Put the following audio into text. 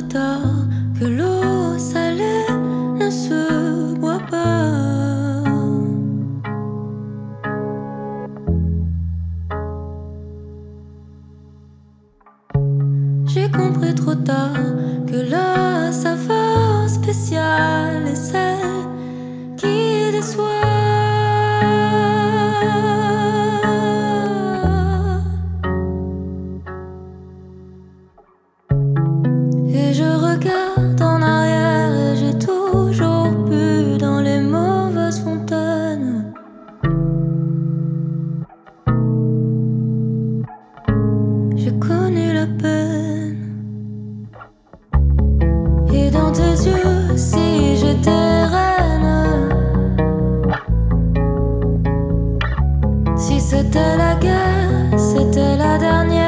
tard que l'eau salée ne se boit pas. J'ai compris trop tard que la saveur spéciale est celle qui déçoit. Et je regarde en arrière et j'ai toujours bu dans les mauvaises fontaines. J'ai connu la peine. Et dans tes yeux, si j'étais reine, si c'était la guerre, c'était la dernière.